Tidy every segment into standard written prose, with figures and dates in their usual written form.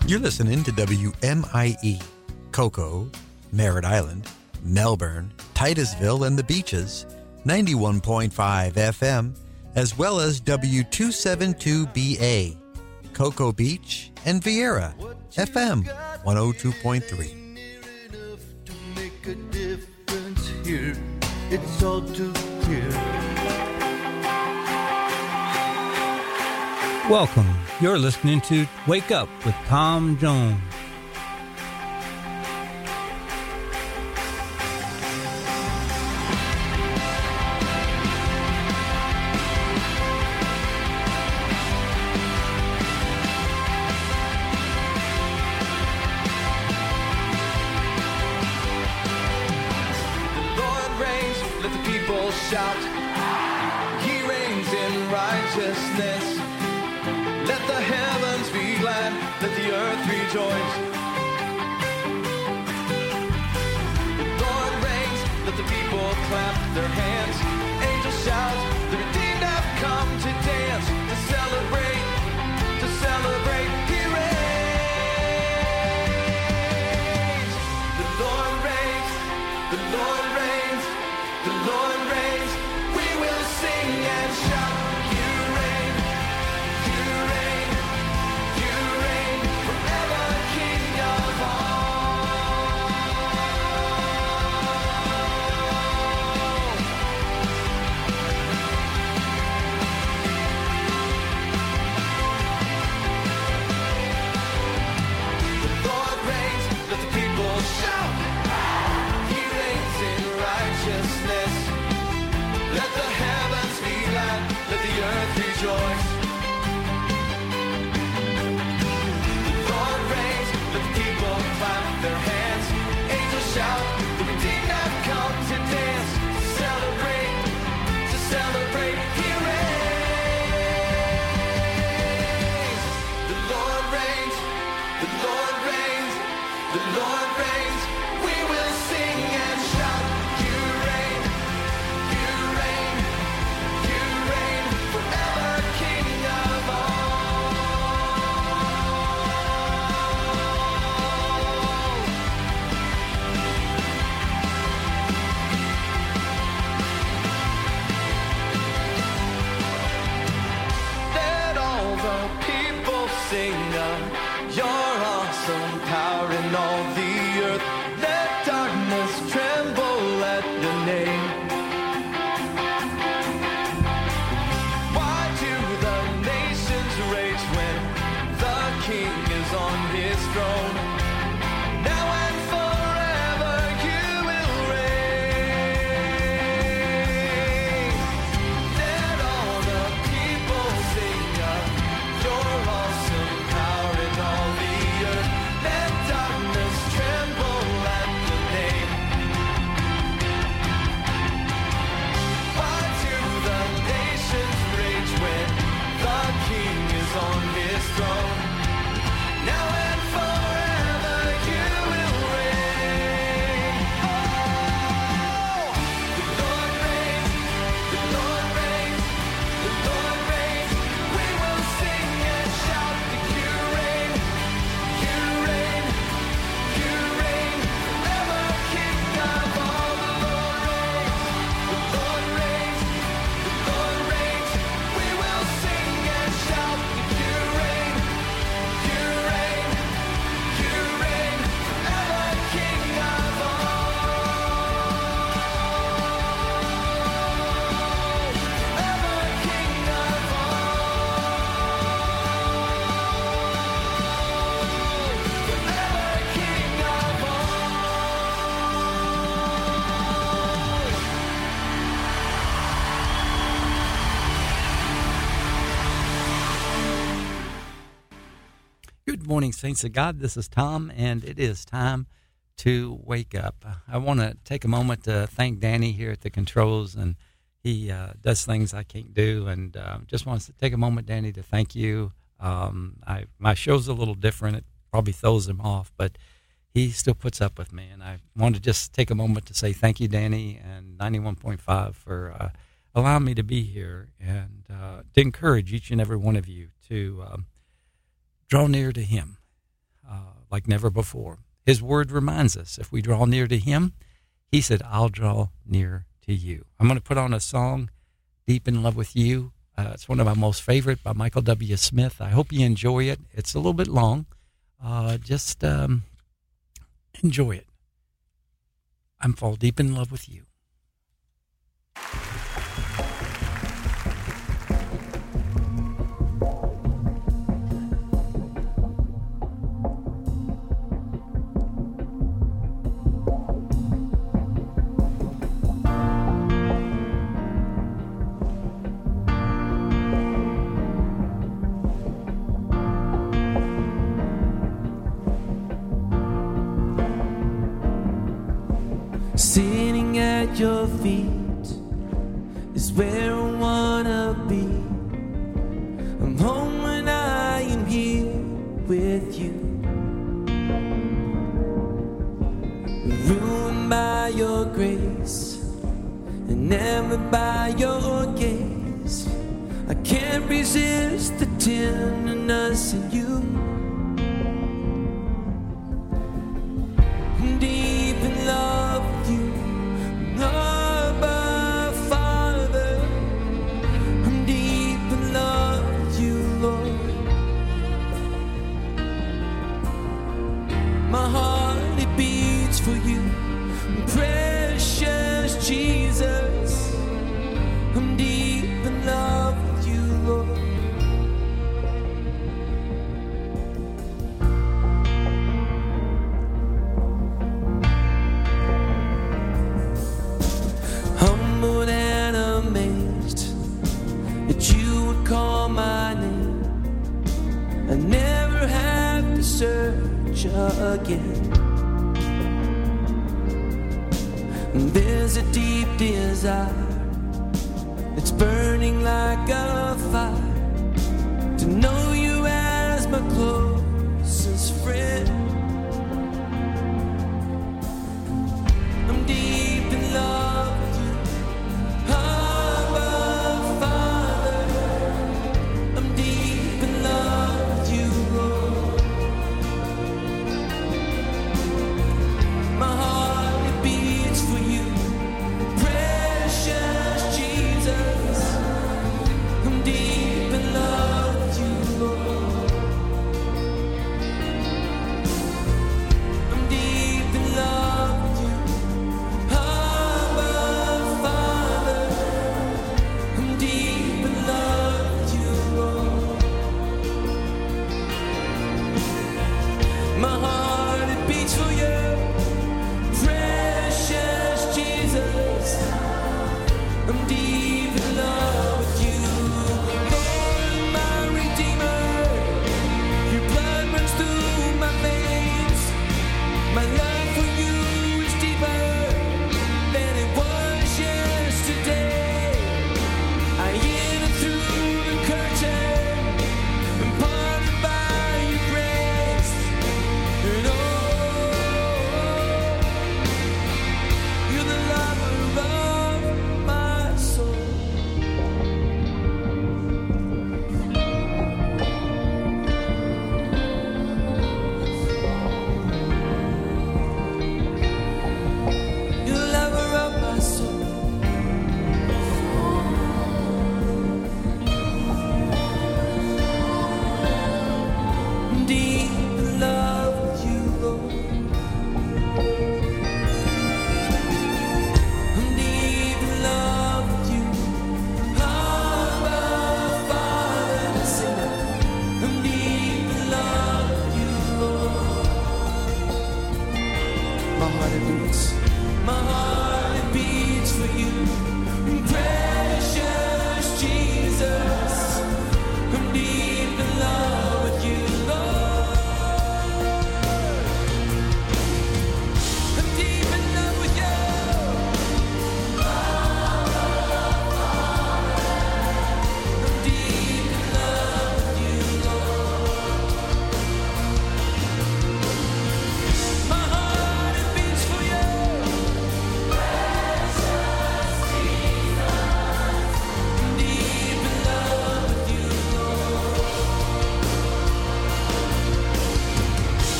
You're listening to WMIE, Cocoa, Merritt Island, Melbourne, Titusville, and the Beaches, 91.5 FM, as well as W272BA, Cocoa Beach, and Vieira, FM 102.3. It's all too clear. Welcome. You're listening to Wake Up with Tom Jones. Shout, He reigns in righteousness. Let the heavens be glad, let the earth rejoice. The Lord reigns, let the people clap their hands. Angels shout, the redeemed have come to dance, to celebrate, to celebrate. He reigns. The Lord reigns, the Lord reigns, the Lord reigns. We will sing and shout. You reign, you reign, you reign forever, King of all. The Lord reigns, let the people shout. He reigns in righteousness. Let the heavens be glad, let the earth rejoice. The Lord reigns, let the people clap their hands. Angels shout, the redeemed have come to dance, to celebrate, to celebrate. He reigns. The Lord reigns, the Lord reigns, the Lord reigns. We will sing and shout. You reign, you reign, you reign forever, King of all. Let all the people sing of your awesome power in all the earth. Let darkness tremble at the name. Why do the nations rage when the King is on his throne? Now and forever you will reign. Let all the people sing of your awesome power in all the earth. Let darkness tremble at the name. Why do the nations rage when the King is on his throne? Now and forever you will reign. Oh, the Lord reigns, the Lord reigns, the Lord reigns. We will sing and shout that you reign, you reign, you reign forever, King of all. The Lord reigns, the Lord reigns, the Lord reigns. We will sing and shout that you reign, you reign, you reign forever, King of all. Forever, King of Good morning, saints of God. This is Tom, and it is time to wake up. I want to take a moment to thank Danny here at the controls, and he does things I can't do, and just wants to take a moment, Danny, to thank you. My show's a little different. It probably throws him off, but he still puts up with me, and I want to just take a moment to say thank you, Danny, and 91.5 for allowing me to be here, and to encourage each and every one of you to draw near to him. like never before. His word reminds us, if we draw near to him, he said, I'll draw near to you. I'm going to put on a song, Deep in Love with You. It's one of my most favorite by Michael W. Smith. I hope you enjoy it. It's a little bit long. Just enjoy it. I'm fall deep in love with you. Sitting at your feet is where I wanna be. I'm home when I am here with you. Ruined by your grace and never by your gaze. I can't resist the tenderness in you. I'm deep in love with you, Abba Father. I'm deep in love with you, Lord. My heart, it beats for you, precious Jesus. I'm deep in love with you, Lord. Humbled and amazed that you would call my name. I never have to search again. There's a deep desire that's burning like a fire to know you as my closest friend. I'm deep in love with you, Abba Father. I'm deep in love with you, Lord. My heart, it beats for you, precious Jesus. I'm deep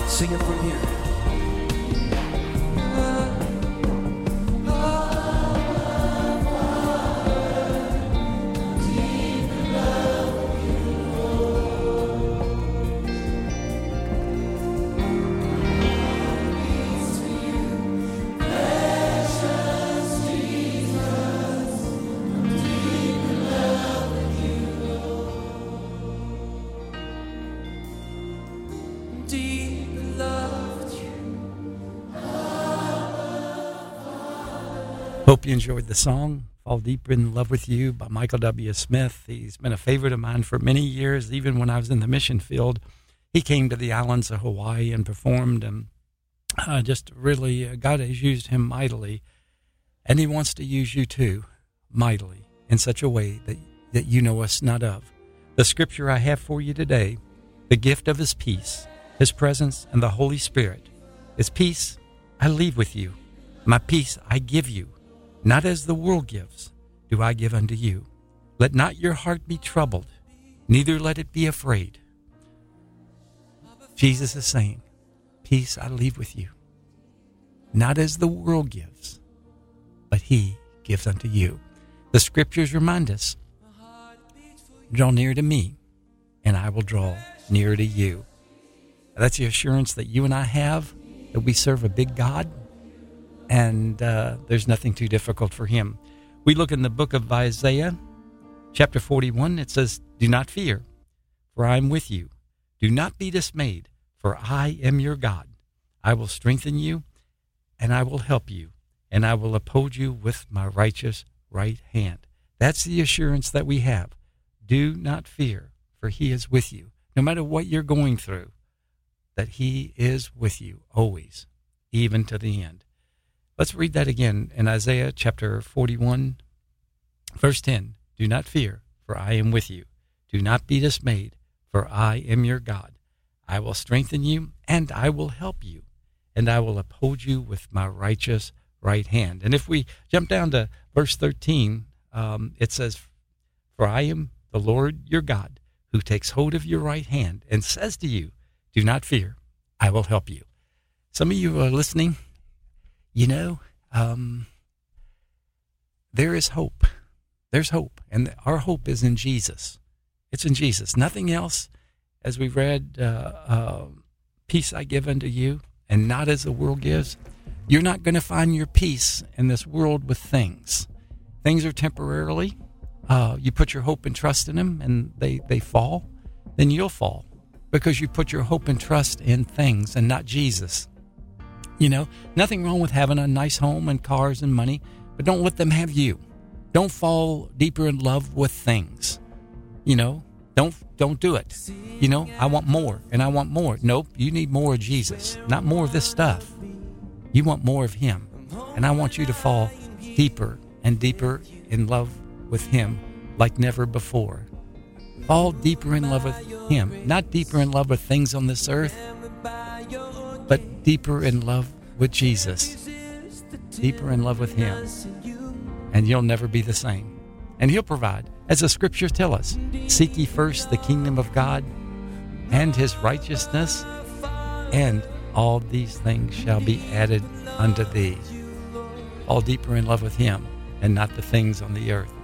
Sing it from here. Hope you enjoyed the song, Fall Deeper in Love with You by Michael W. Smith. He's been a favorite of mine for many years. Even when I was in the mission field, he came to the islands of Hawaii and performed, and just really, God has used him mightily, and he wants to use you too, mightily, in such a way that you know us not of. The scripture I have for you today, the gift of his peace, his presence, and the Holy Spirit. His peace I leave with you. My peace I give you. Not as the world gives, do I give unto you. Let not your heart be troubled, neither let it be afraid. Jesus is saying, peace I leave with you. Not as the world gives, but he gives unto you. The scriptures remind us, draw near to me, and I will draw near to you. That's the assurance that you and I have, that we serve a big God, and there's nothing too difficult for him. We look in the book of Isaiah, chapter 41. It says, do not fear, for I am with you. Do not be dismayed, for I am your God. I will strengthen you, and I will help you, and I will uphold you with my righteous right hand. That's the assurance that we have. Do not fear, for he is with you. No matter what you're going through, that he is with you always, even to the end. Let's read that again in Isaiah chapter 41, verse 10. Do not fear, for I am with you. Do not be dismayed, for I am your God. I will strengthen you, and I will help you, and I will uphold you with my righteous right hand. And if we jump down to verse 13, it says, for I am the Lord your God, who takes hold of your right hand and says to you, do not fear, I will help you. Some of you are listening. You know, there is hope. There's hope, and our hope is in Jesus. It's in Jesus. Nothing else, as we read, peace I give unto you, and not as the world gives. You're not going to find your peace in this world with things. Things are temporarily. You put your hope and trust in them, and they fall. Then you'll fall because you put your hope and trust in things and not Jesus. You know, nothing wrong with having a nice home and cars and money, but don't let them have you. Don't fall deeper in love with things. You know, don't do it. You know, I want more and I want more. Nope, you need more of Jesus, not more of this stuff. You want more of him. And I want you to fall deeper and deeper in love with him like never before. Fall deeper in love with him, not deeper in love with things on this earth, but deeper in love with Jesus, deeper in love with him, and you'll never be the same. And he'll provide, as the scriptures tell us, seek ye first the kingdom of God and his righteousness, and all these things shall be added unto thee. Fall deeper in love with him and not the things on the earth.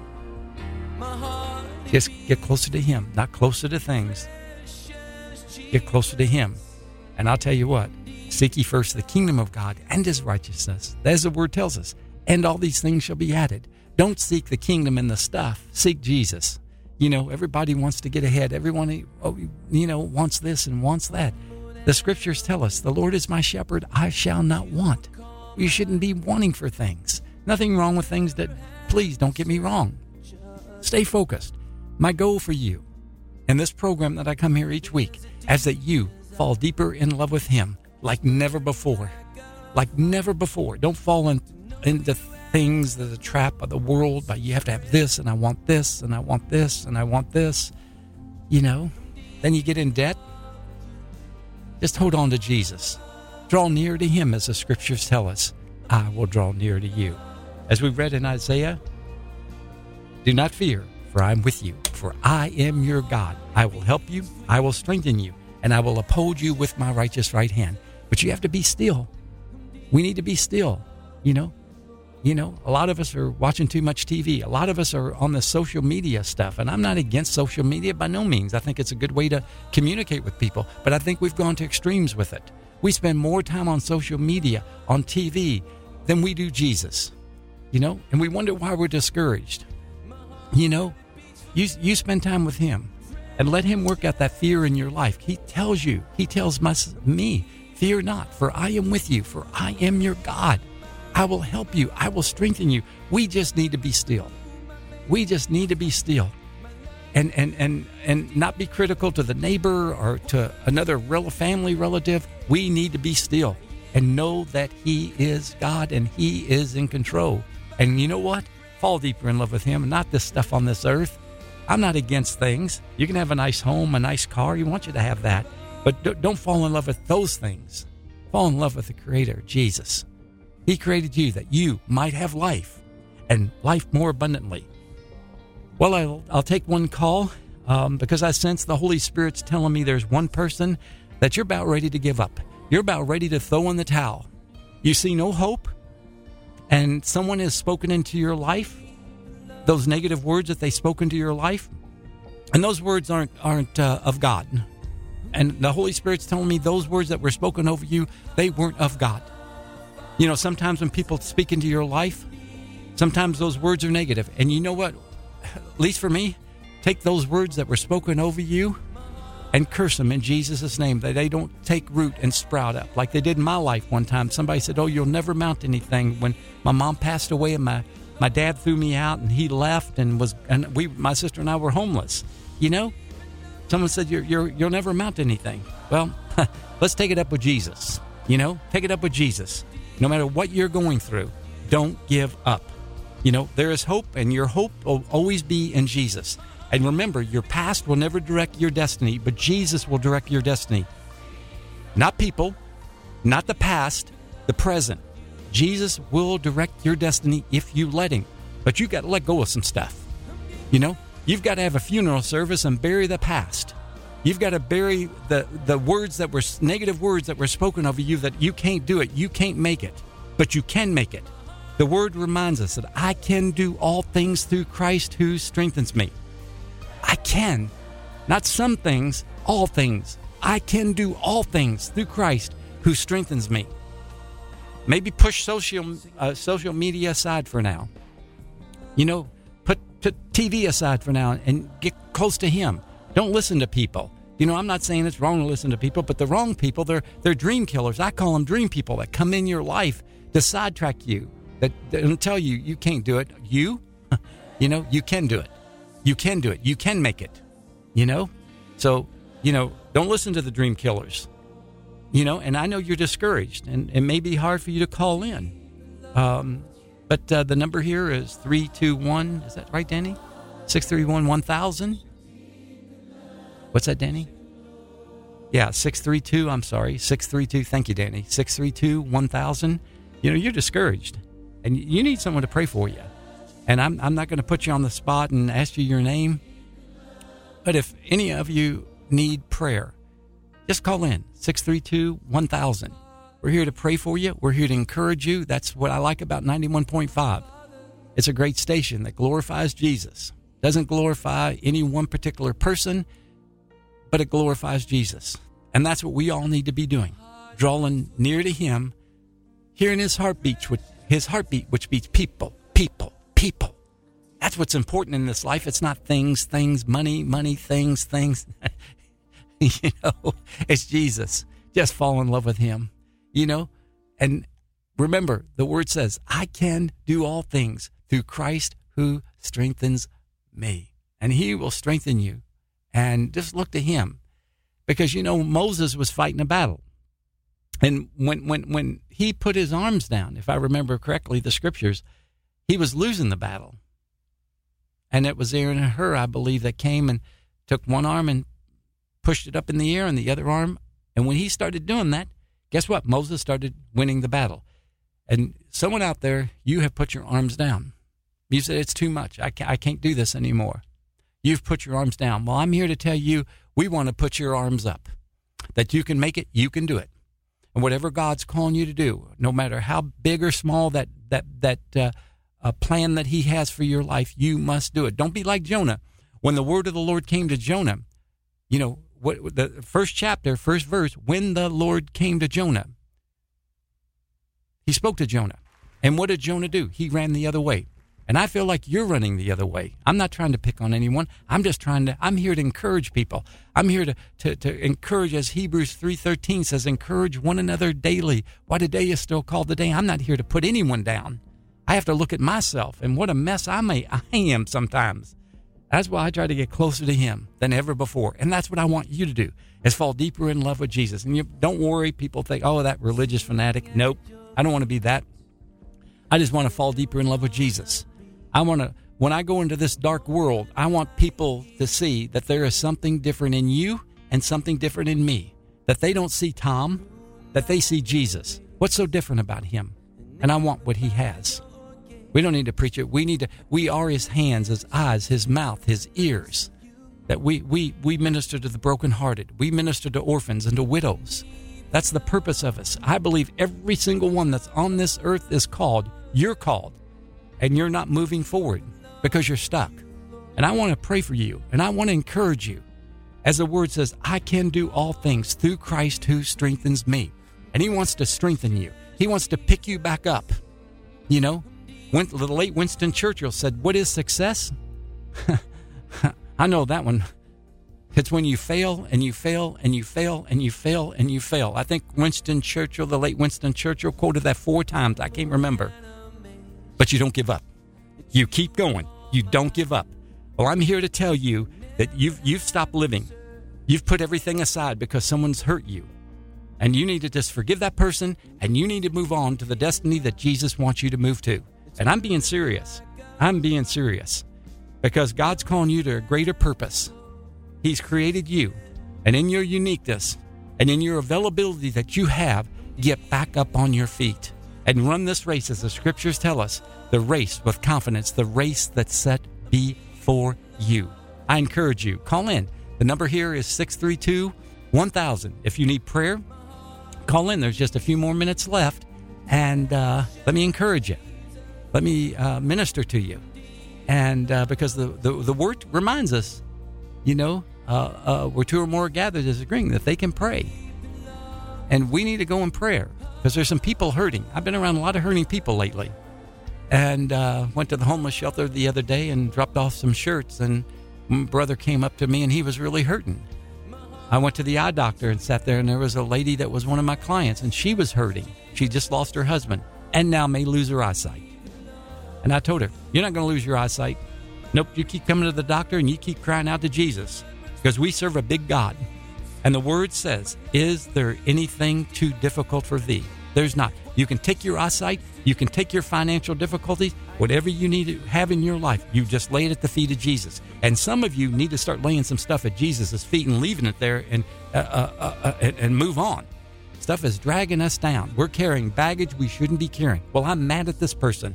Just get closer to him, not closer to things. Get closer to him. And I'll tell you what, seek ye first the kingdom of God and his righteousness, as the word tells us, and all these things shall be added. Don't seek the kingdom and the stuff. Seek Jesus. You know, everybody wants to get ahead. Everyone, wants this and wants that. The scriptures tell us, the Lord is my shepherd, I shall not want. You shouldn't be wanting for things. Nothing wrong with things that, please don't get me wrong. Stay focused. My goal for you in this program that I come here each week is that you fall deeper in love with him like never before. Like never before. Don't fall into things that are the trap of the world, but you have to have this, and I want this, and I want this, and I want this. You know, then you get in debt. Just hold on to Jesus. Draw near to him, as the scriptures tell us. I will draw near to you. As we read in Isaiah, do not fear, for I am with you. For I am your God. I will help you. I will strengthen you. and I will uphold you with my righteous right hand. But you have to be still. We need to be still, you know. You know, a lot of us are watching too much TV. A lot of us are on the social media stuff. And I'm not against social media by no means. I think it's a good way to communicate with people. But I think we've gone to extremes with it. We spend more time on social media, on TV, than we do Jesus. You know, and we wonder why we're discouraged. You know, you spend time with him and let him work out that fear in your life. He tells me, fear not, for I am with you, for I am your God. I will help you. I will strengthen you. We just need to be still. We just need to be still and not be critical to the neighbor or to another family relative. We need to be still and know that he is God and he is in control. And you know what? Fall deeper in love with him, not this stuff on this earth. I'm not against things. You can have a nice home, a nice car. He wants you to have that. But don't fall in love with those things. Fall in love with the Creator, Jesus. He created you that you might have life and life more abundantly. Well, I'll take one call because I sense the Holy Spirit's telling me there's one person that you're about ready to give up. You're about ready to throw in the towel. You see no hope, and someone has spoken into your life, those negative words that they spoke into your life, and those words aren't of God. And the Holy Spirit's telling me those words that were spoken over you, they weren't of God. You know, sometimes when people speak into your life, sometimes those words are negative. And you know what? At least for me, take those words that were spoken over you and curse them in Jesus' name, that they don't take root and sprout up like they did in my life one time. Somebody said, oh, you'll never mount anything. When my mom passed away and my dad threw me out and he left my sister and I were homeless. You know, someone said, you'll never mount anything. Well, let's take it up with Jesus. You know, take it up with Jesus. No matter what you're going through, don't give up. You know, there is hope, and your hope will always be in Jesus. And remember, your past will never direct your destiny, but Jesus will direct your destiny. Not people, not the past, the present. Jesus will direct your destiny if you let him. But you've got to let go of some stuff. You know, you've got to have a funeral service and bury the past. You've got to bury the words that were negative words that were spoken over you, that you can't do it. You can't make it, but you can make it. The word reminds us that I can do all things through Christ who strengthens me. I can. Not some things, all things. I can do all things through Christ who strengthens me. Maybe push social media aside for now. You know, put TV aside for now and get close to him. Don't listen to people. You know, I'm not saying it's wrong to listen to people, but the wrong people, they're dream killers. I call them dream people that come in your life to sidetrack you, that tell you you can't do it. You know, you can do it. You can do it. You can make it, you know? So, you know, don't listen to the dream killers, you know? And I know you're discouraged, and it may be hard for you to call in. But the number here is 321, is that right, Danny? 631-1000. What's that, Danny? Yeah, 632, I'm sorry. 632, thank you, Danny. 632-1000. You know, you're discouraged, and you need someone to pray for you. And I'm not going to put you on the spot and ask you your name. But if any of you need prayer, just call in, 632-1000. We're here to pray for you. We're here to encourage you. That's what I like about 91.5. It's a great station that glorifies Jesus. Doesn't glorify any one particular person, but it glorifies Jesus. And that's what we all need to be doing. Drawing near to him, hearing his heartbeat, which beats people. That's what's important in this life. It's not things, money, things. You know, it's Jesus. Just fall in love with him, you know. And remember, the word says, I can do all things through Christ who strengthens me. And he will strengthen you. And just look to him, because, you know, Moses was fighting a battle. And when he put his arms down, if I remember correctly, the scriptures, he was losing the battle. And it was Aaron and Hur, I believe, that came and took one arm and pushed it up in the air and the other arm. And when he started doing that, guess what? Moses started winning the battle. And someone out there, you have put your arms down. You said, it's too much. I can't do this anymore. You've put your arms down. Well, I'm here to tell you, we want to put your arms up. that you can make it, you can do it. And whatever God's calling you to do, no matter how big or small that plan that he has for your life, you must do it. Don't be like Jonah. When the word of the Lord came to Jonah, you know, what the first chapter, first verse, when the Lord came to Jonah, he spoke to Jonah. And what did Jonah do? He ran the other way. And I feel like you're running the other way. I'm not trying to pick on anyone. I'm here to encourage people. I'm here to encourage, as Hebrews 3:13 says, encourage one another daily. Why today is still called the day. I'm not here to put anyone down. I have to look at myself and what a mess I am sometimes. That's why I try to get closer to him than ever before. And that's what I want you to do, is fall deeper in love with Jesus. And you don't worry, people think, oh, that religious fanatic. Nope, I don't want to be that. I just want to fall deeper in love with Jesus. When I go into this dark world, I want people to see that there is something different in you and something different in me. That they don't see Tom, that they see Jesus. What's so different about him? And I want what he has. We don't need to preach it. We are his hands, his eyes, his mouth, his ears. That we minister to the brokenhearted. We minister to orphans and to widows. That's the purpose of us. I believe every single one that's on this earth is called. You're called. And you're not moving forward because you're stuck. And I want to pray for you. And I want to encourage you. As the word says, I can do all things through Christ who strengthens me. And he wants to strengthen you. He wants to pick you back up. You know, the late Winston Churchill said, what is success? I know that one. It's when you fail and you fail and you fail and you fail and you fail. I think Winston Churchill, the late Winston Churchill, quoted that 4 times. I can't remember. But you don't give up. You keep going. You don't give up. Well, I'm here to tell you that you've stopped living. You've put everything aside because someone's hurt you. And you need to just forgive that person, and you need to move on to the destiny that Jesus wants you to move to. And I'm being serious. I'm being serious. Because God's calling you to a greater purpose. He's created you. And in your uniqueness and in your availability that you have, get back up on your feet and run this race, as the scriptures tell us, the race with confidence, the race that's set before you. I encourage you, call in. The number here is 632-1000. If you need prayer, call in. There's just a few more minutes left. And let me encourage you. Let me minister to you. And because the word reminds us, you know, where 2 or more are gathered is agreeing that they can pray. And we need to go in prayer because there's some people hurting. I've been around a lot of hurting people lately. And went to the homeless shelter the other day and dropped off some shirts. And my brother came up to me and he was really hurting. I went to the eye doctor and sat there, and there was a lady that was one of my clients, and she was hurting. She just lost her husband and now may lose her eyesight. And I told her, you're not going to lose your eyesight. Nope, you keep coming to the doctor and you keep crying out to Jesus, because we serve a big God. And the word says, is there anything too difficult for thee? There's not. You can take your eyesight, you can take your financial difficulties, whatever you need to have in your life, you just lay it at the feet of Jesus. And some of you need to start laying some stuff at Jesus' feet and leaving it there and move on. Stuff is dragging us down. We're carrying baggage we shouldn't be carrying. Well, I'm mad at this person.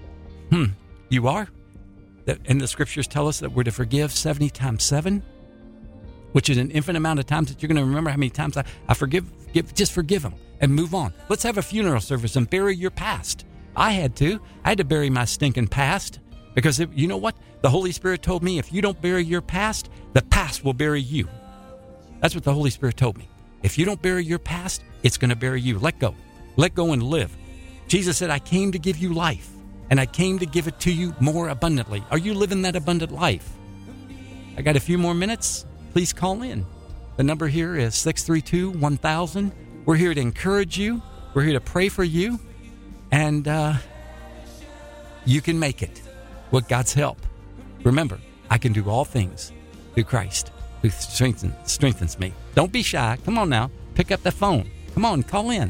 You are? And the scriptures tell us that we're to forgive 70 times 7, which is an infinite amount of times that you're going to remember how many times I forgive. Just forgive them and move on. Let's have a funeral service and bury your past. I had to bury my stinking past, because you know what? The Holy Spirit told me, if you don't bury your past, the past will bury you. That's what the Holy Spirit told me. If you don't bury your past, it's going to bury you. Let go. Let go and live. Jesus said, I came to give you life, and I came to give it to you more abundantly. Are you living that abundant life? I got a few more minutes. Please call in. The number here is 632-1000. We're here to encourage you. We're here to pray for you. And you can make it with God's help. Remember, I can do all things through Christ who strengthens me. Don't be shy. Come on now. Pick up the phone. Come on, call in.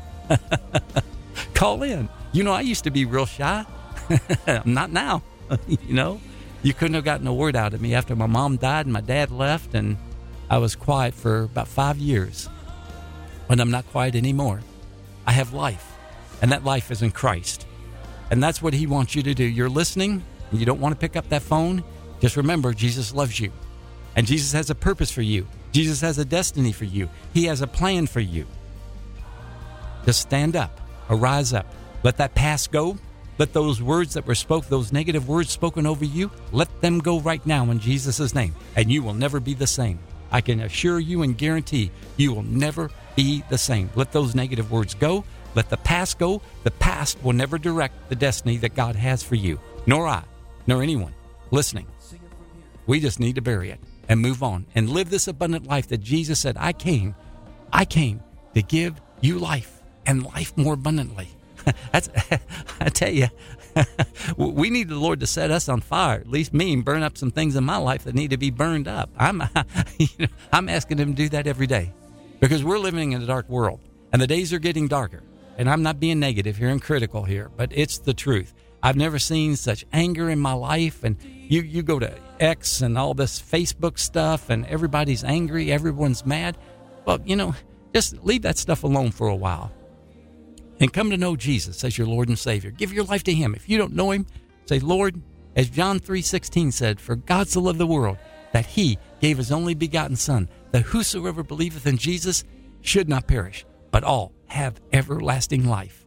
Call in. You know, I used to be real shy. I'm not now. You know, you couldn't have gotten a word out of me after my mom died and my dad left, and I was quiet for about 5 years. But I'm not quiet anymore. I have life, and that life is in Christ. And that's what he wants you to do. You're listening, and you don't want to pick up that phone. Just remember, Jesus loves you, and Jesus has a purpose for you. Jesus has a destiny for you. He has a plan for you. Just stand up, arise up. Let that past go. Let those words that were spoken, those negative words spoken over you, let them go right now in Jesus' name. And you will never be the same. I can assure you and guarantee you will never be the same. Let those negative words go. Let the past go. The past will never direct the destiny that God has for you. Nor I, nor anyone listening. We just need to bury it and move on and live this abundant life that Jesus said, I came to give you life and life more abundantly. That's, I tell you, we need the Lord to set us on fire, at least me, and burn up some things in my life that need to be burned up. I'm asking Him to do that every day because we're living in a dark world and the days are getting darker. And I'm not being negative here and critical here, but it's the truth. I've never seen such anger in my life. And you go to X and all this Facebook stuff and everybody's angry, everyone's mad. Well, just leave that stuff alone for a while. And come to know Jesus as your Lord and Savior. Give your life to Him. If you don't know Him, say, Lord, as John 3:16 said, for God so loved the world that He gave His only begotten Son, that whosoever believeth in Jesus should not perish, but all have everlasting life.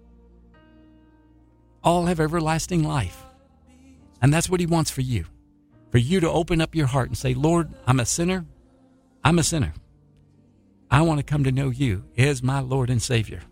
All have everlasting life. And that's what He wants for you. For you to open up your heart and say, Lord, I'm a sinner. I'm a sinner. I want to come to know You as my Lord and Savior.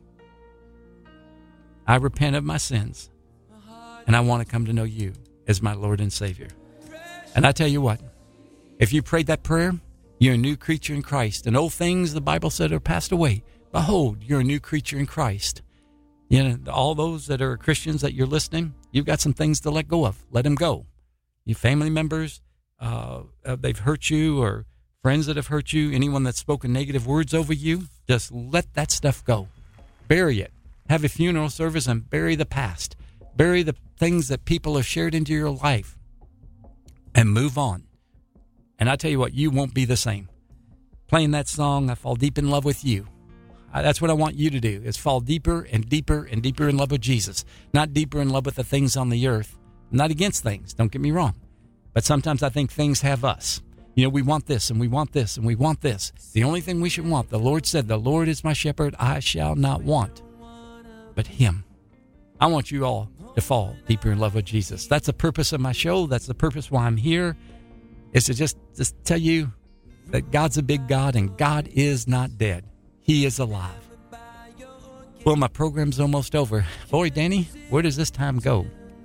I repent of my sins, and I want to come to know You as my Lord and Savior. And I tell you what, if you prayed that prayer, you're a new creature in Christ. And old things, the Bible said, are passed away. Behold, you're a new creature in Christ. All those that are Christians that you're listening, you've got some things to let go of. Let them go. Your family members, they've hurt you, or friends that have hurt you, anyone that's spoken negative words over you, just let that stuff go. Bury it. Have a funeral service and bury the past. Bury the things that people have shared into your life and move on. And I tell you what, you won't be the same. Playing that song, I Fall Deep in Love with You. That's what I want you to do, is fall deeper and deeper and deeper in love with Jesus. Not deeper in love with the things on the earth. I'm not against things, don't get me wrong. But sometimes I think things have us. We want this and we want this and we want this. The only thing we should want, the Lord said, the Lord is my shepherd, I shall not want but Him. I want you all to fall deeper in love with Jesus. That's the purpose of my show. That's the purpose why I'm here, is to just tell you that God's a big God and God is not dead. He is alive. Well, my program's almost over. Boy, Danny, where does this time go?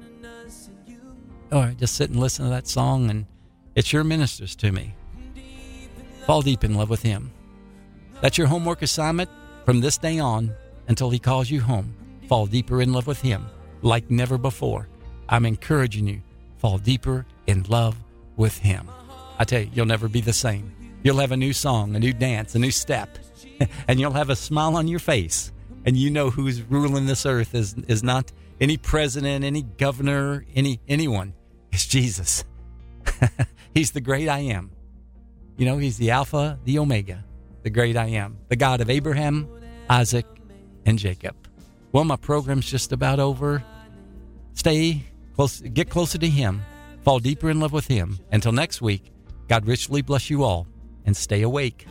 All right, just sit and listen to that song, and it sure ministers to me. Fall deep in love with Him. That's your homework assignment from this day on until He calls you home. Fall deeper in love with Him like never before. I'm encouraging you, fall deeper in love with Him. I tell you, you'll never be the same. You'll have a new song, a new dance, a new step, and you'll have a smile on your face. And you know who's ruling this earth is not any president, any governor, anyone. It's Jesus. He's the great I am. He's the Alpha, the Omega, the great I am, the God of Abraham, Isaac, and Jacob. Well, my program's just about over. Stay close, get closer to Him, fall deeper in love with Him. Until next week, God richly bless you all, and stay awake.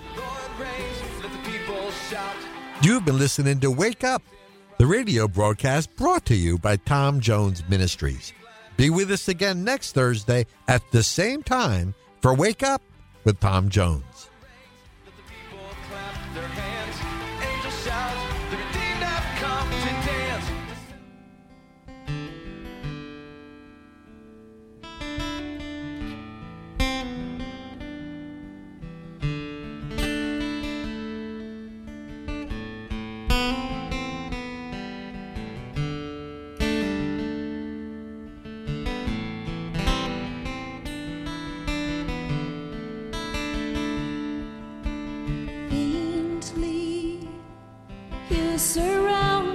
You've been listening to Wake Up, the radio broadcast brought to you by Tom Jones Ministries. Be with us again next Thursday at the same time for Wake Up with Tom Jones. Let the people clap their hands, angels shout, the redeemed have come today.